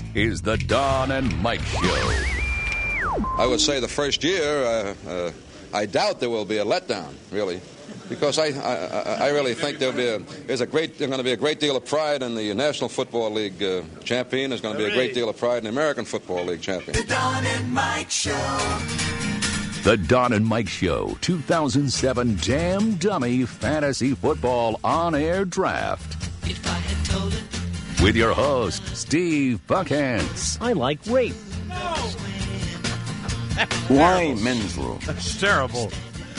is the Don and Mike Show. I would say the first year, I doubt there will be a letdown, really, because I really think there's going to be a great deal of pride in the National Football League champion. There's going to be a great deal of pride in the American Football League champion. The Don and Mike Show. The Don and Mike Show 2007 Damn Dummy Fantasy Football On-Air Draft. If I had told it. With your host, Steve Buckhantz. I like rape. Why men's room? That's terrible.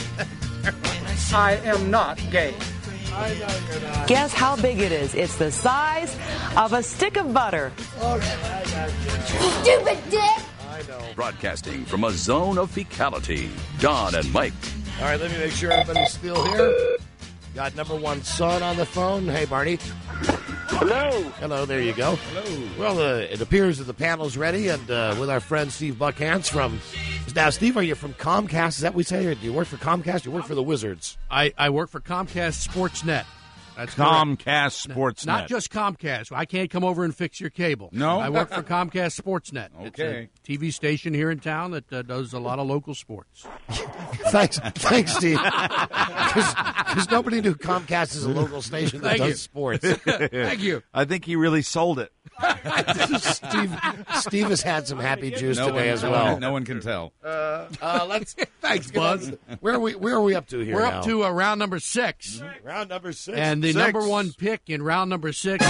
I am not gay. I know you're not. Guess how big it is? It's the size of a stick of butter. Stupid dick! I know. Broadcasting from a zone of fecality, Don and Mike. All right, let me make sure everybody's still here. Got number one son on the phone. Hey, Barney. Hello. Hello, there you go. Hello. Well, it appears that the panel's ready, and with our friend Steve Buckhantz from... Now, Steve, are you from Comcast? Is that what we say? Or do you work for Comcast? You work for the Wizards? I work for Comcast Sportsnet. That's Comcast Sportsnet. Not just Comcast. I can't come over and fix your cable. No? I work for Comcast Sportsnet. Okay. It's a TV station here in town that does a lot of local sports. Thanks, Steve. Because nobody knew Comcast is a local station that does sports. Thank you. I think he really sold it. Steve has had some happy juice today as well. No one can tell. Thanks, Buzz. Where are we up to here? We're now? up to round number 6. Round number 6. And the number one pick in round number 6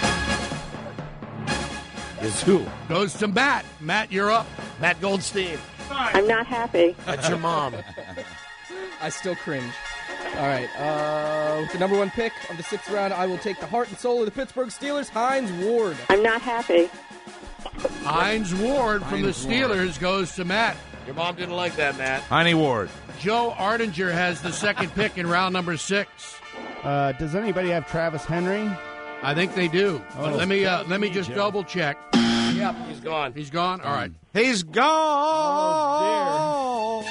is who? Goes to Matt. Matt, you're up. Matt Goldstein. I'm not happy. That's your mom. I still cringe. All right. With the number one pick of the 6th round, I will take the heart and soul of the Pittsburgh Steelers, Hines Ward. I'm not happy. Hines Ward from the Steelers goes to Matt. Your mom didn't like that, Matt. Heine Ward. Joe Ardinger has the second pick in round number 6. Does anybody have Travis Henry? I think they do. But let me just double check. Yep, he's gone. He's gone? All right. He's gone.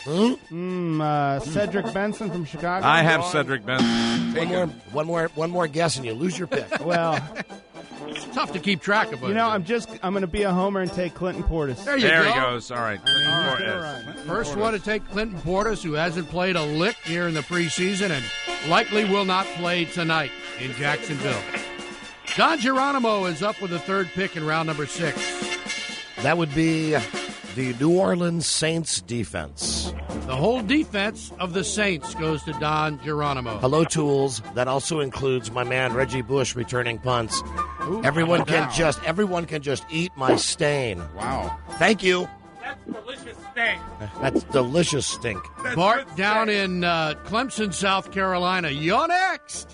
Cedric Benson from Chicago. I have Cedric Benson. One more guess and you lose your pick. Well, it's tough to keep track of. I'm going to be a homer and take Clinton Portis. There he goes. All right. First one to take Clinton Portis, who hasn't played a lick here in the preseason and likely will not play tonight in Jacksonville. Don Geronimo is up with the third pick in round number 6. That would be the New Orleans Saints defense. The whole defense of the Saints goes to Don Geronimo. Hello, Tools. That also includes my man Reggie Bush returning punts. Ooh, everyone can just eat my stain. Wow. Thank you. That's delicious stink. That's delicious stink. Bart down in Clemson, South Carolina. You're next.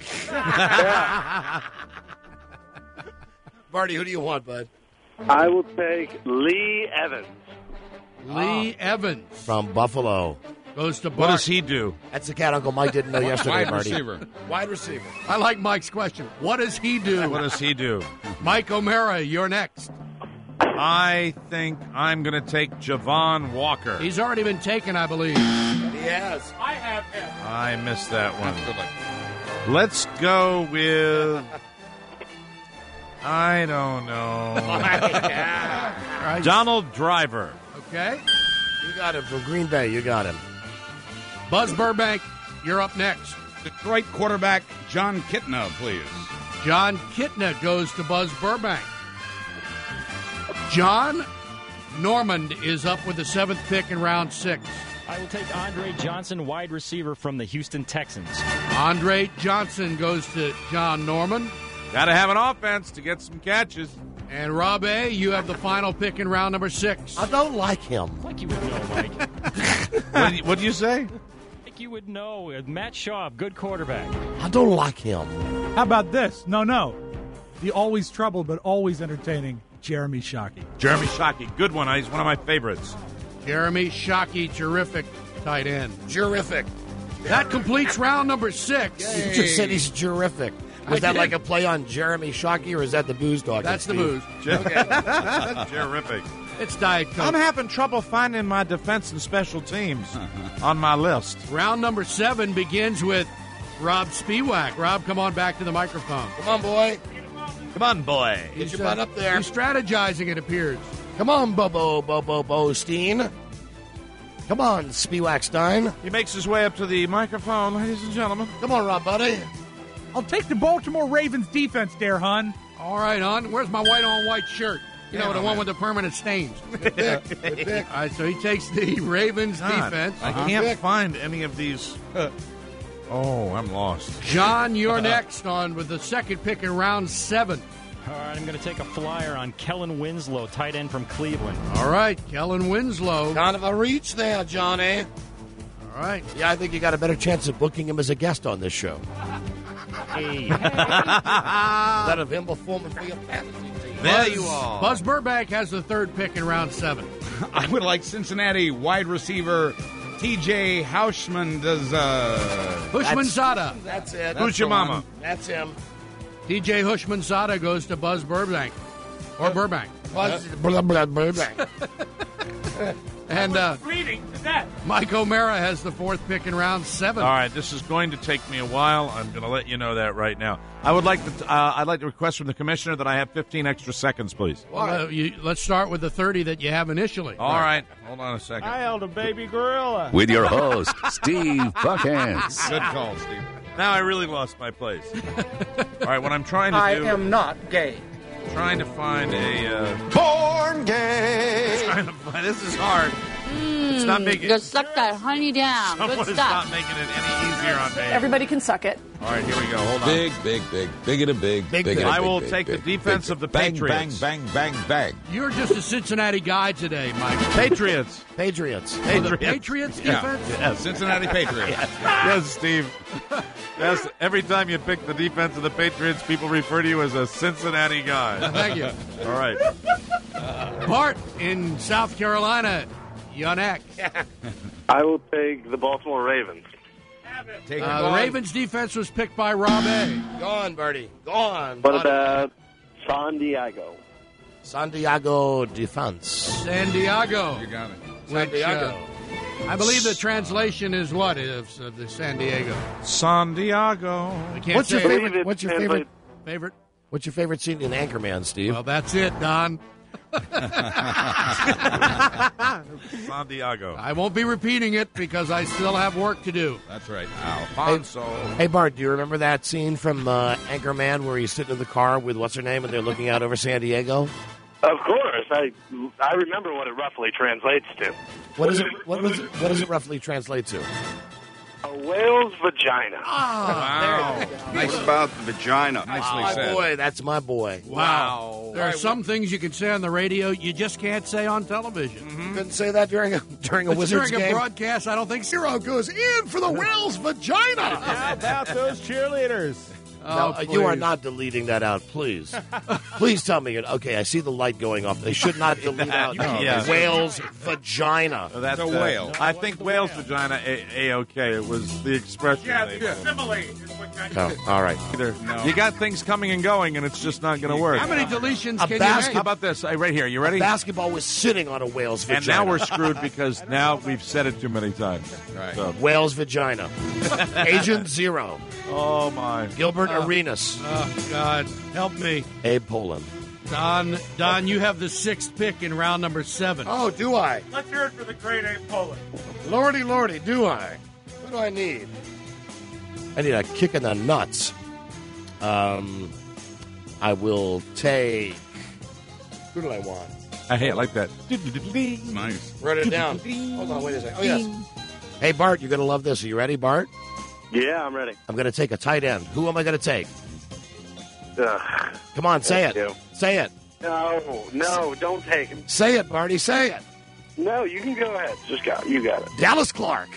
Marty, who do you want, bud? I will take Lee Evans. Lee Evans. From Buffalo. Goes to Bart. What does he do? That's the cat Uncle Mike didn't know yesterday, Marty. Wide receiver. I like Mike's question. What does he do? What does he do? Mike O'Mara, you're next. I think I'm going to take Javon Walker. He's already been taken, I believe. He has. I have him. I missed that one. Let's go with... I don't know. Right. Donald Driver. Okay. You got him from Green Bay. You got him. Buzz Burbank, you're up next. Detroit quarterback John Kitna, please. John Kitna goes to Buzz Burbank. John Normand is up with the 7th pick in round 6. I will take Andre Johnson, wide receiver from the Houston Texans. Andre Johnson goes to John Normand. Got to have an offense to get some catches. And Rob A., you have the final pick in round number 6. I don't like him. Like you would know, Mike. What do you say? Like you would know. Matt Schaub, good quarterback. I don't like him. How about this? No. The always troubled but always entertaining Jeremy Shockey. Jeremy Shockey, good one. He's one of my favorites. Jeremy Shockey, terrific tight end. Terrific. That completes round number 6. You just said he's terrific. Was that like a play on Jeremy Shockey, or is that the booze dog? That's the booze. Terrific. It's Diet Coke. I'm having trouble finding my defense and special teams on my list. Round number 7 begins with Rob Spiewak. Rob, come on back to the microphone. Come on, boy. Come on, boy. Get your butt up there. He's strategizing, it appears. Come on, Bobo Steen. Come on, Spiewak-Stein. He makes his way up to the microphone, ladies and gentlemen. Come on, Rob, buddy. I'll take the Baltimore Ravens defense there, hon. All right, hon. Where's my white-on-white shirt? You know, the one with the permanent stains. Good pick. All right, so he takes the Ravens defense. I can't find any of these. Oh, I'm lost. John, you're next on with the second pick in round 7. All right, I'm going to take a flyer on Kellen Winslow, tight end from Cleveland. All right, Kellen Winslow. Kind of a reach there, Johnny. All right. Yeah, I think you got a better chance of booking him as a guest on this show. Hey. That of him performing for your fantasy team. There you are. Buzz Burbank has the third pick in round 7. I would like Cincinnati wide receiver T.J. Houshman does. Hushmanzada. That's it. Who's your mama? That's him. TJ Hushmanzada goes to Buzz Burbank. Or Burbank. Burbank. And Reading to that. Mike O'Mara has the fourth pick in round 7. All right, this is going to take me a while. I'm going to let you know that right now. I'd like to request from the commissioner that I have 15 extra seconds, please. Well, let's start with the 30 that you have initially. All right. Hold on a second. I held a baby gorilla. With your host, Steve Buckhantz. Good call, Steve. Now I really lost my place. All right, what I'm trying to do... I am not gay. Trying to find a... Born gay. This is hard. It's not making... Just suck that honey down. Someone Good is stuff. not making it any easier on me. Everybody can suck it. All right, here we go. Hold on. Bigger than big. I will take the defense of the Patriots. Bang, bang, bang, bang. You're just a Cincinnati guy today, Mike. Patriots. Patriots. The Patriots defense? Yes. Cincinnati Patriots. Yes, Steve. Yes, every time you pick the defense of the Patriots, people refer to you as a Cincinnati guy. Thank you. All right. Bart in South Carolina. You're next. I will take the Baltimore Ravens. The Ravens defense was picked by Rob A. Go on, Bertie. Go on. What about San Diego? San Diego defense. San Diego. You got it. San Diego. I believe the translation is what of the San Diego. San Diego. I can't What's your say it. favorite? What's your favorite? Favorite? What's your favorite scene in Anchorman, Steve? Well, that's it, Don. San Diego. I won't be repeating it because I still have work to do. That's right. Alfonso. Hey, Bart, do you remember that scene from Anchorman where he's sitting in the car with what's her name and they're looking out over San Diego? Of course. I remember what it roughly translates to. What does it roughly translate to? A whale's vagina. Wow. Nice about the vagina. Nicely My said. boy, that's my boy. Wow. There are some things you can say on the radio you just can't say on television. You couldn't say that during a Wizards During a game? broadcast, I don't think Zero goes in for the whale's vagina. How about those cheerleaders? No, Oh, you are please. not deleting that out, please. Please tell me. Okay, I see the light going off. They should not delete out Yeah. whale's vagina. Oh, that's It's a whale. I think whale's vagina A-okay. It was the expression. they put. simile is what Oh, all right. Either. You got things coming and going, and it's just not going to work. How many deletions A can basket- you How make? about this? Right here. You ready? Basketball was sitting on a whale's And vagina. now we're screwed because now we've said it too many times. Right. So, Whale's vagina. Agent Zero. oh, my. Gilbert Arenas. Oh, God. Help me. Abe Poland. Don, you have the sixth pick in round number 7. Oh, do I? Let's hear it for the great Abe Poland. Lordy, do I? What do I need? I need a kick in the nuts. I will take... Who do I want? I like that. Nice. Write it down. Hold on, wait a second. Oh, yes. Hey, Bart, you're going to love this. Are you ready, Bart? Yeah, I'm ready. I'm going to take a tight end. Who am I going to take? Ugh. Come on, say it. Thank you. Say it. No, don't take him. Say it, Barty. Say it. No, you can go ahead. You got it. Dallas Clark.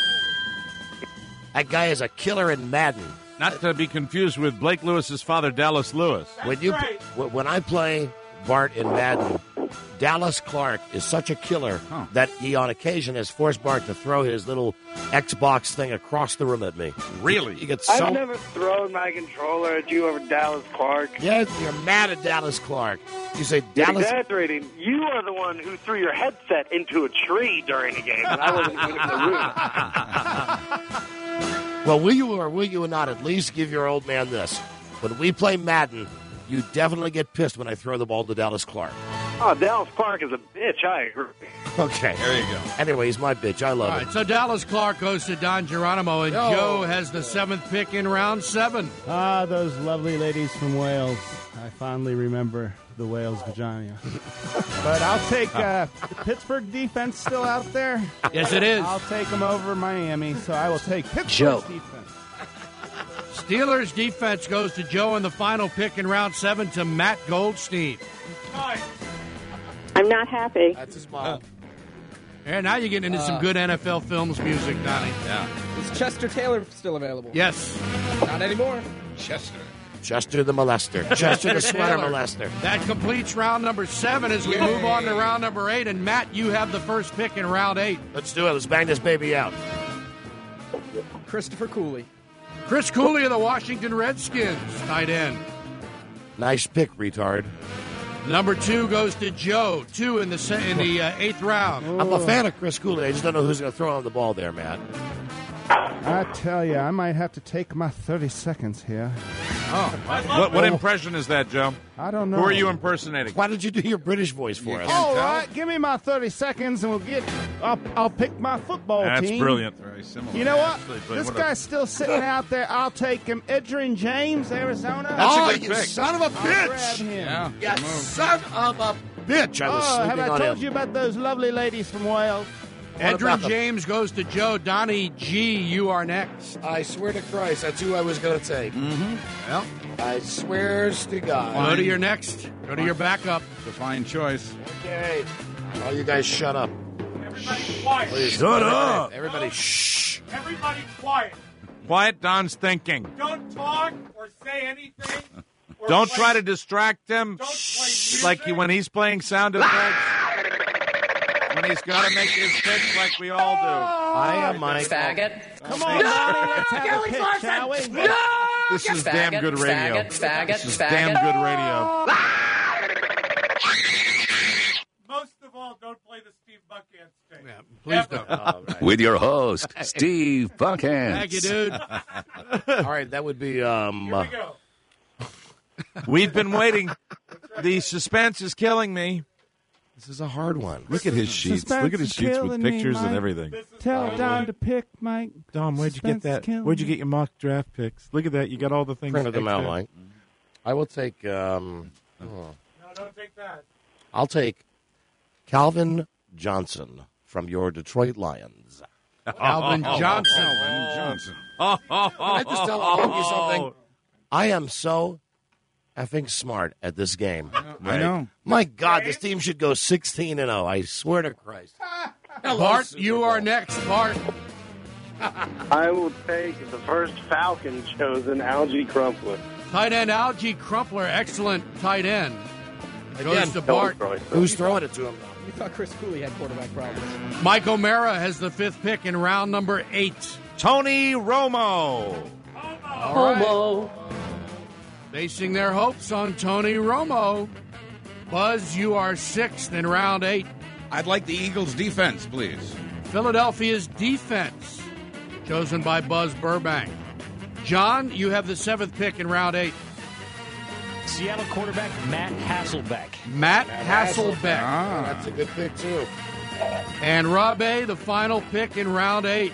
That guy is a killer in Madden. Not to be confused with Blake Lewis's father, Dallas Lewis. When I play Bart in Madden, Dallas Clark is such a killer that he, on occasion, has forced Bart to throw his little Xbox thing across the room at me. Really? He gets so... I've never thrown my controller at you over Dallas Clark. Yeah, you're mad at Dallas Clark. You say You're Dallas... exaggerating. You are the one who threw your headset into a tree during a game, and I wasn't even in the room. Well, will you or will you not at least give your old man this? When we play Madden, You definitely get pissed when I throw the ball to Dallas Clark. Oh, Dallas Clark is a bitch. I agree. Okay. There you go. Anyway, he's my bitch. I love All him. right, so Dallas Clark goes to Don Geronimo, and Joe has the 7th pick in round 7. Ah, those lovely ladies from Wales. I fondly remember the Wales vagina. But I'll take the Pittsburgh defense still out there. Yes, it is. I'll take them over Miami, so I will take Pittsburgh's Joe. defense. Steelers defense goes to Joe, and the final pick in round 7 to Matt Goldstein. I'm not happy. That's his mom. And now you're getting into some good NFL Films music, Donnie. Yeah. Is Chester Taylor still available? Yes. Not anymore. Chester. Chester the molester. Chester the sweater Taylor. molester. That completes round number 7 as we move on to round number 8. And, Matt, you have the first pick in round 8. Let's do it. Let's bang this baby out. Christopher Cooley. Chris Cooley of the Washington Redskins, tight end. Nice pick, retard. Number 2 goes to Joe, 2 in the 8th round. I'm a fan of Chris Cooley. I just don't know who's going to throw on the ball there, Matt. I tell you, I might have to take my 30 seconds here. Oh, what impression is that, Joe? I don't know. Who are you impersonating? Why did you do your British voice for us? All right, give me my 30 seconds and we'll get up. I'll pick my football That's team. brilliant. Very similar. You know what? Actually, This what a- guy's still sitting out there. I'll take him. Edgerrin James, Arizona. Oh, a good you pick. son of a I'll grab bitch! him. Yeah. You son of a bitch! I was Have sleeping I on told him. you about those lovely ladies from Wales? Edrin about them? James goes to Joe. Donnie G, you are next. I swear to Christ, that's who I was going to take. Well, I swears to God. go to your next. Go to your backup. It's a fine choice. Okay. All you guys shut up. Everybody quiet. Please. Shut up. Everybody shh. Everybody quiet. Quiet, Don's thinking. Don't talk or say anything. Or Don't play- try to distract him. Don't play music. Like when he's playing sound effects. When he's got to make his pitch like we all do. I am Mike. Faggot. Come on, Donnie, let's have a pitch, shall we? This is damn Faggot, good radio. faggot, This is faggot. damn good radio. Most of all, don't play the Steve Buckhantz tape. Yeah, please don't. With your host, Steve Buckhantz. Thank you, dude. All right, that would be Here we go. We've been waiting. The suspense is killing me. this is a hard one. Look at his sheets. Suspense Look at his is sheets with killing me, pictures and Mike. everything. Tell Don to pick, Mike. Dom, where'd you get Suspense is that? killing Where'd you me. get your mock draft picks? Look at that. You got all the things. Printed them out, extra. Mike. I will take. No, don't take that. I'll take Calvin Johnson from your Detroit Lions. Alvin Johnson. Johnson. Oh, Can I just tell you something? I am so effing smart at this game. I know. My God, this team should go 16-0. I swear to Christ. Bart, you are next. Bart. I will take the first Falcon chosen, Algie Crumpler. Tight end Algie Crumpler, excellent tight end. Goes Again, to Bart. Who's throwing it to him? You thought Chris Cooley had quarterback problems. Mike O'Mara has the 5th pick in round number 8. Tony Romo. Homo. Basing their hopes on Tony Romo. Buzz, you are 6th in round 8. I'd like the Eagles' defense, please. Philadelphia's defense, chosen by Buzz Burbank. John, you have the 7th pick in round 8. Seattle quarterback Matt Hasselbeck. Matt Hasselbeck. That's a good pick, too. And Rob A., the final pick in round 8.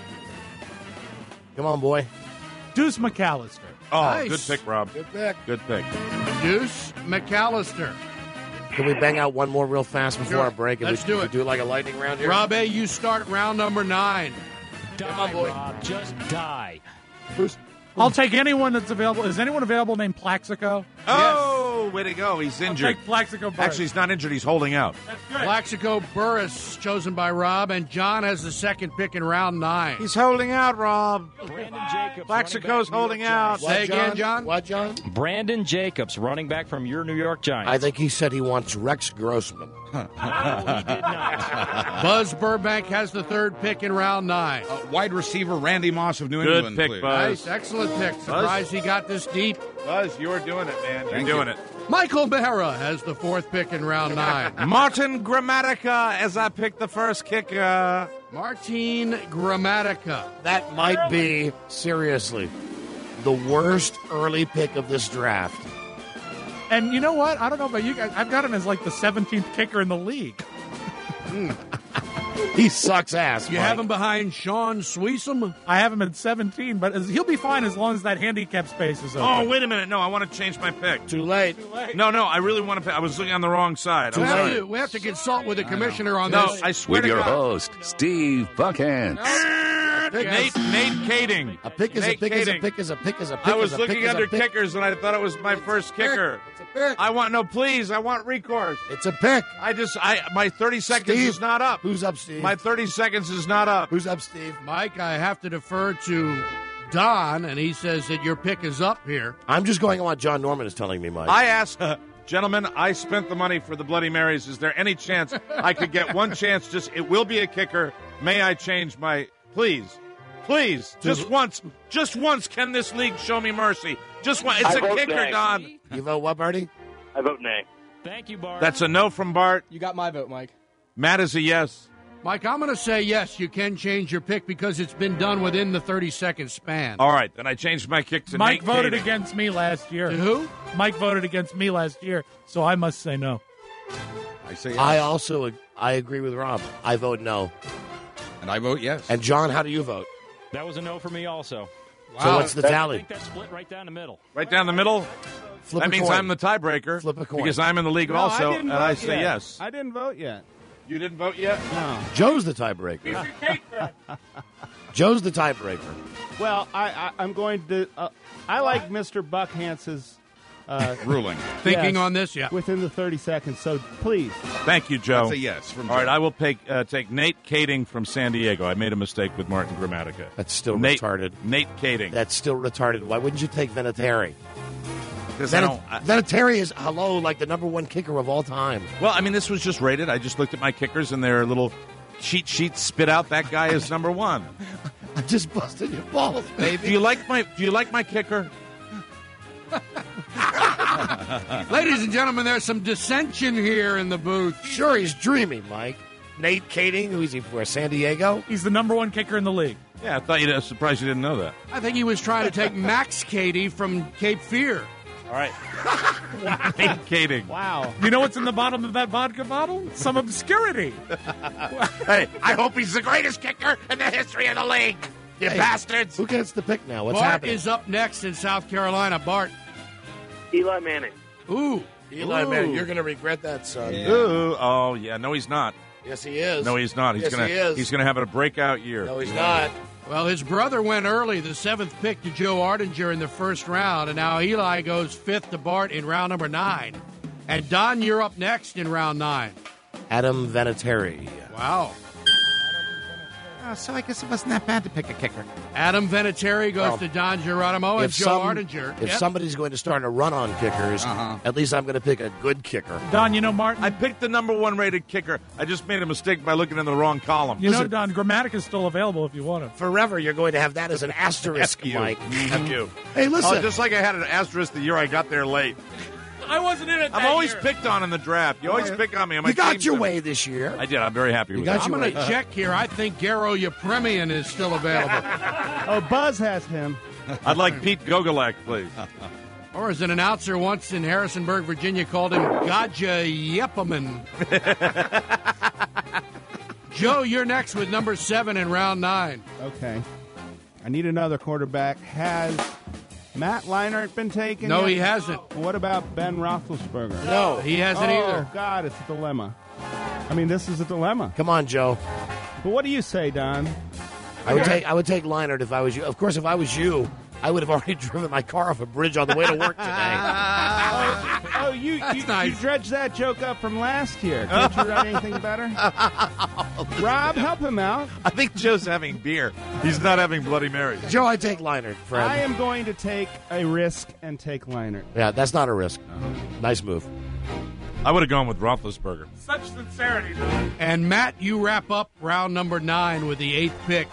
Come on, boy. Deuce McAllister. Oh, Nice. good pick, Rob. Good pick. Good pick. Deuce McAllister. Can we bang out one more real fast before Sure. our break? And Let's we, do we it. do like a lightning round here? Rob A., you start round number 9. Die, Rob. Just die. I'll take anyone that's available. Is anyone available named Plaxico? Oh, way to go. He's injured. Take Plaxico Burress. Actually, he's not injured. He's holding out. That's good. Plaxico Burris, chosen by Rob, and John has the 2nd pick in round 9. He's holding out, Rob. Brandon Jacobs. Plaxico's holding out. Say again, John. What, John? Brandon Jacobs, running back from your New York Giants. I think he said he wants Rex Grossman. No, he did not. Buzz Burbank has the 3rd pick in round 9. Wide receiver Randy Moss of New Good England, pick, please. Buzz. Nice, excellent pick. Surprised he got this deep. Buzz, you're doing it, man. You're Thank doing you. it. Michael Mara has the 4th pick in round 9. Martin Gramatica as I picked the first kicker. Martin Gramatica. That might be, seriously, the worst early pick of this draft. And you know what? I don't know about you guys. I've got him as like the 17th kicker in the league. He sucks ass. You Mike. have him behind Sean Sweesum? I have him at 17, but he'll be fine as long as that handicap space is open. Oh, wait a minute. No, I want to change my pick. Too late. No, I really want to pick. I was looking on the wrong side. I'm sorry. We have to consult with the commissioner on No, this. I swear With to your God. host, Steve Buckhantz. Nate Kading. A pick is a Nate pick is a Kading. pick is a pick is a pick. I was is a pick looking is a under pick. kickers and I thought it was my first kicker. It's a pick. I want please. I want recourse. It's a pick. My 30 seconds Steve. is not up. Who's up, Steve? My 30 seconds is not up. Who's up, Steve? Mike, I have to defer to Don, and he says that your pick is up here. I'm just going on what John Norman is telling me, Mike. I asked, gentlemen, I spent the money for the Bloody Marys. Is there any chance I could get one chance? It will be a kicker. May I change my, please, just once, can this league show me mercy? Just one. It's I a vote kicker, nay. Don. You vote what, Bertie? I vote nay. Thank you, Bart. That's a no from Bart. You got my vote, Mike. Matt is a yes. Mike, I'm going to say yes, you can change your pick because it's been done within the 30-second span. All right, then I changed my kick to Mike Nate voted Kading. against me last year. To who? Mike voted against me last year, so I must say no. I say yes. I agree with Rob. I vote no. And I vote yes. And John, how do you vote? That was a no for me also. So what's the I tally? think that's split right down the middle. Right down the middle? Flip that a means coin. I'm the tiebreaker. Flip a coin. Because I'm in the league No, also, I didn't and vote I say yet. yes. I didn't vote yet. You didn't vote yet? No. Joe's the tiebreaker. Joe's the tiebreaker. Well, I'm going to. I like Mr. Buckhantz's Ruling. Thinking yes, on this, yeah. within the 30 seconds. So please. Thank you, Joe. That's a yes from All right, Joe. I will take Nate Kading from San Diego. I made a mistake with Martin Gramatica. That's still Nate, retarded. Nate Kading. That's still retarded. Why wouldn't you take Vinatieri? Because I don't- I- Vinatieri is, like the number one kicker of all time. Well, I mean, this was just rated. I just looked at my kickers, and their little cheat sheet spit out that guy is number one. I'm just busting your balls, baby. Do you like my kicker? Ladies and gentlemen, there's some dissension here in the booth. Sure, he's dreaming, Mike. Nate Kading, who's he for? San Diego? He's the number one kicker in the league. Yeah, I thought you'd surprised you didn't know that. I think he was trying to take Max Cady from Cape Fear. All right. Nate Kading. Wow. You know what's in the bottom of that vodka bottle? Some obscurity. Hey, I hope he's the greatest kicker in the history of the league. You bastards. Who gets the pick now? What's Bart happening? is up next in South Carolina. Bart. Eli Manning. Ooh. Eli Ooh. Manning, you're going to regret that, son. Ooh, oh yeah, no, he's not. Yes, he is. No, he's not. Yes, he is. He's gonna have a breakout year. No, he's not. Well, his brother went early, the 7th pick to Joe Ardinger in the first round, and now Eli goes 5th to Bart in round number 9. And Don, you're up next in round 9. Adam Vinatieri. Wow. So I guess it wasn't that bad to pick a kicker. Adam Vinatieri goes Well, to Don Geronimo and Joe Ardinger. If Yep. somebody's going to start a run on kickers, at least I'm going to pick a good kicker. Don, you know Martin? I picked the number 1 rated kicker. I just made a mistake by looking in the wrong column. You know, Don, Grammatic is still available if you want it. Forever, you're going to have that as an asterisk, F you. Mike. F you. Hey, listen. Oh, just like I had an asterisk the year I got there late. I wasn't in it. I'm always picked on in the draft. You always pick on me. On my You got teams. your way this year. I did. I'm very happy with that. I'm going to check here. I think Garo Yepremian is still available. Oh, Buzz has him. I'd like Pete Gogolak, please. Or as an announcer once in Harrisonburg, Virginia, called him Gaja Yepperman. Joe, you're next with number 7 in round 9. Okay. I need another quarterback. Has Matt Leinart been taken? No, yet? he hasn't. What about Ben Roethlisberger? No, he hasn't either. Oh, God, it's a dilemma. I mean, this is a dilemma. Come on, Joe. But what do you say, Don? I would take Leinart if I was you. Of course, if I was you, I would have already driven my car off a bridge on the way to work today. Oh, you dredged that joke up from last year. Can't you write anything better? Rob, help him out. I think Joe's having beer. He's not having Bloody Mary. Joe, I take Leinart, Fred. I am going to take a risk and take Leinart. Yeah, that's not a risk. Nice move. I would have gone with Roethlisberger. Such sincerity, Don. And Matt, you wrap up round number 9 with the 8th pick.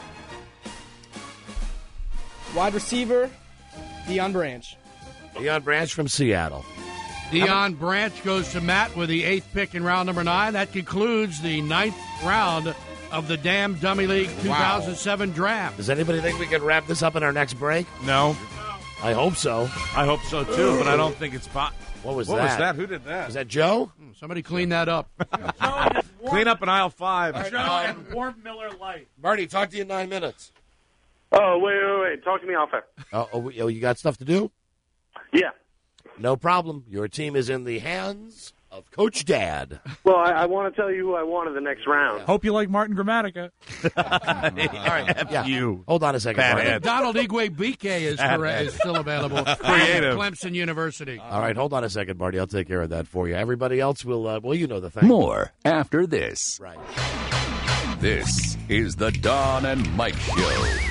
Wide receiver, Deion Branch. Deion Branch from Seattle. Deion Branch goes to Matt with the 8th pick in round number 9. That concludes the 9th round of the Damn Dummy League 2007 draft. Does anybody think we can wrap this up in our next break? No. I hope so. I hope so, too, but I don't think it's What was What that? was that? Who did that? Was that Joe? Somebody clean that up. Clean up in aisle 5. Joe and warm Miller Lite. Marty, talk to you in 9 minutes. Oh, wait. Talk to me off air. Oh, you got stuff to do? Yeah. No problem. Your team is in the hands of Coach Dad. Well, I want to tell you who I want in the next round. Hope you like Martin Gramatica. All right. Yeah. You. Hold on a second, Marty. Donald Igwe-Bike is still available. Creative. Clemson University. All right, hold on a second, Marty. I'll take care of that for you. Everybody else will, well, you know the thing. More after this. Right. This is the Don and Mike Show.